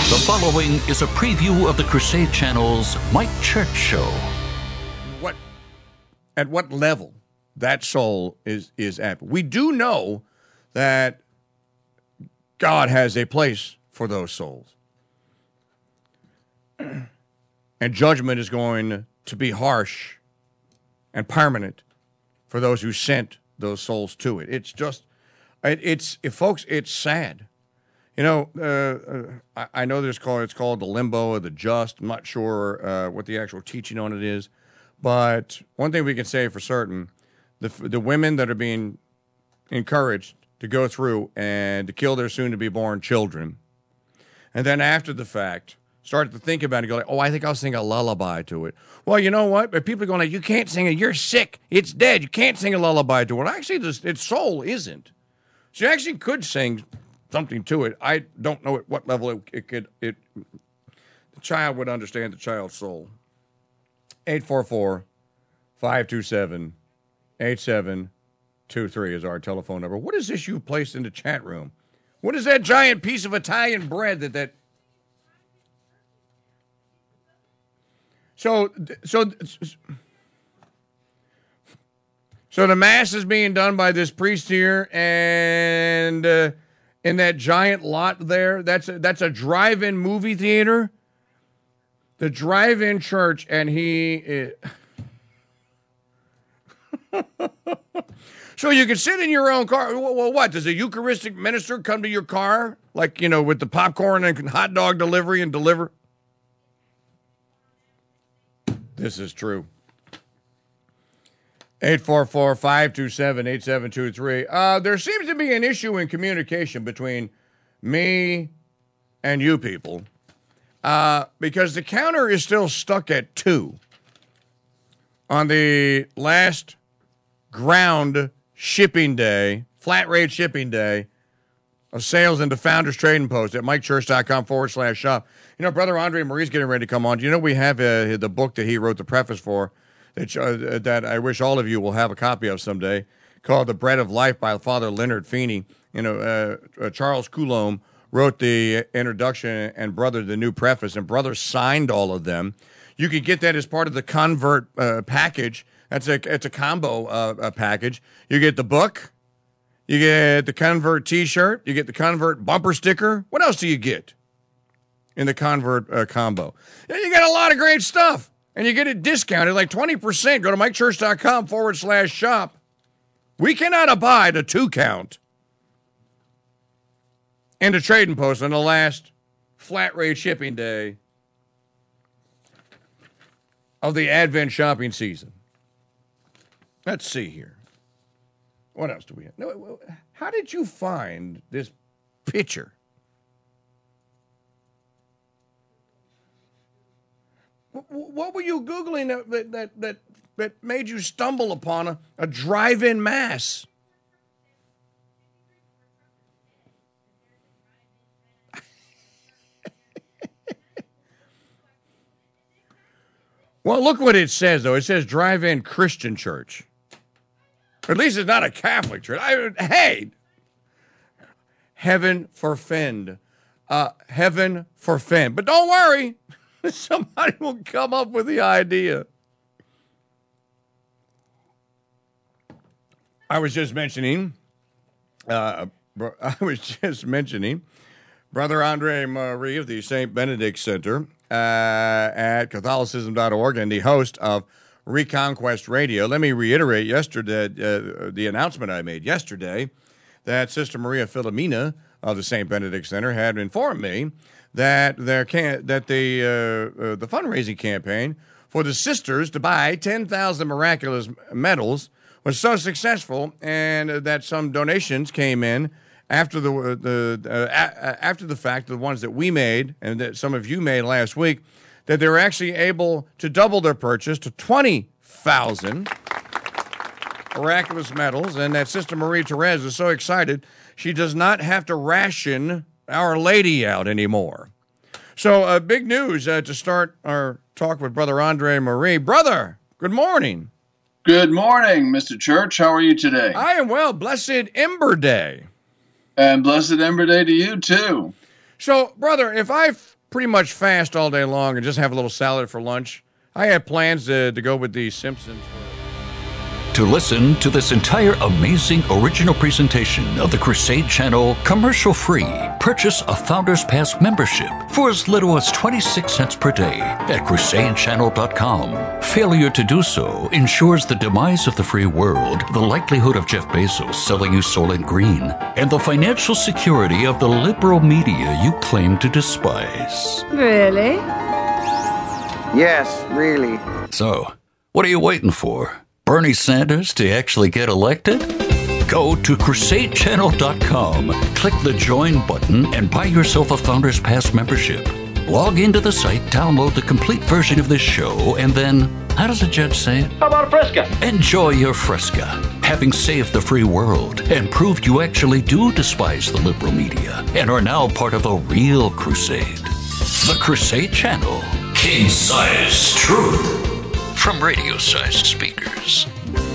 The following is a preview of the Crusade Channel's Mike Church Show. At what level that soul is at? We do know that God has a place for those souls. And judgment is going to be harsh and permanent for those who sent those souls to it. Folks, it's sad. You know, I know it's called the limbo of the just. I'm not sure what the actual teaching on it is. But one thing we can say for certain, the women that are being encouraged to go through and to kill their soon-to-be-born children, and then after the fact, start to think about it and go like, oh, I think I'll sing a lullaby to it. Well, you know what? But people are going like, you can't sing it. You're sick. It's dead. You can't sing a lullaby to it. Actually, its soul isn't. She actually could sing something to it. I don't know at what level the child would understand the child's soul. 844-527-8723 is our telephone number. What is this you placed in the chat room? What is that giant piece of Italian bread that... So the mass is being done by this priest here, and in that giant lot there, that's a drive-in movie theater. The drive-in church, and he... So you can sit in your own car. Well, what? Does a Eucharistic minister come to your car, like, you know, with the popcorn and hot dog delivery and deliver? This is true. 844-527-8723. There seems to be an issue in communication between me and you people. Because the counter is still stuck at 2 on the last ground shipping day, flat rate shipping day of sales into Founders Trading Post at mikechurch.com/shop. You know, Brother Andre Marie's getting ready to come on. Do you know we have the book that he wrote the preface for that I wish all of you will have a copy of someday, called The Bread of Life by Father Leonard Feeney. You know, Charles Coulomb wrote the introduction, and Brother the new preface, and Brother signed all of them. You can get that as part of the convert package. It's a combo package. You get the book, you get the convert T-shirt, you get the convert bumper sticker. What else do you get in the convert combo? You get a lot of great stuff, and you get it discounted like 20%. Go to mikechurch.com/shop. We cannot abide a 2 count into Trading Post on the last flat rate shipping day of the Advent shopping season. Let's see here. What else do we have? No, how did you find this picture? What were you Googling that made you stumble upon a drive-in mass? Well, look what it says, though. It says drive-in Christian church. At least it's not a Catholic church. Hey, heaven forfend. Heaven forfend. But don't worry. Somebody will come up with the idea. I was just mentioning Brother Andre Marie of the St. Benedict Center at Catholicism.org and the host of Reconquest Radio. Let me reiterate yesterday the announcement I made yesterday that Sister Maria Filomena of the St. Benedict Center had informed me that the fundraising campaign for the sisters to buy 10,000 miraculous medals was so successful, and that some donations came in after the fact, the ones that we made and that some of you made last week, that they were actually able to double their purchase to 20,000 miraculous medals, and that Sister Marie Therese is so excited she does not have to ration Our Lady out anymore. So big news to start our talk with Brother Andre Marie. Brother, good morning. Good morning, Mr. Church. How are you today? I am well. Blessed Ember Day. And blessed Ember Day to you, too. So, brother, if I pretty much fast all day long and just have a little salad for lunch. I had plans to go with the Simpsons. To listen to this entire amazing original presentation of the Crusade Channel commercial-free, purchase a Founders Pass membership for as little as 26 cents per day at crusadechannel.com. Failure to do so ensures the demise of the free world, the likelihood of Jeff Bezos selling you Soylent Green, and the financial security of the liberal media you claim to despise. Really? Yes, really. So, what are you waiting for? Bernie Sanders to actually get elected? Go to crusadechannel.com, click the join button, and buy yourself a Founders Pass membership. Log into the site, download the complete version of this show, and then, how does the judge say it? How about a Fresca? Enjoy your Fresca, having saved the free world and proved you actually do despise the liberal media and are now part of a real crusade. The Crusade Channel, king-size truth. From radio-sized speakers.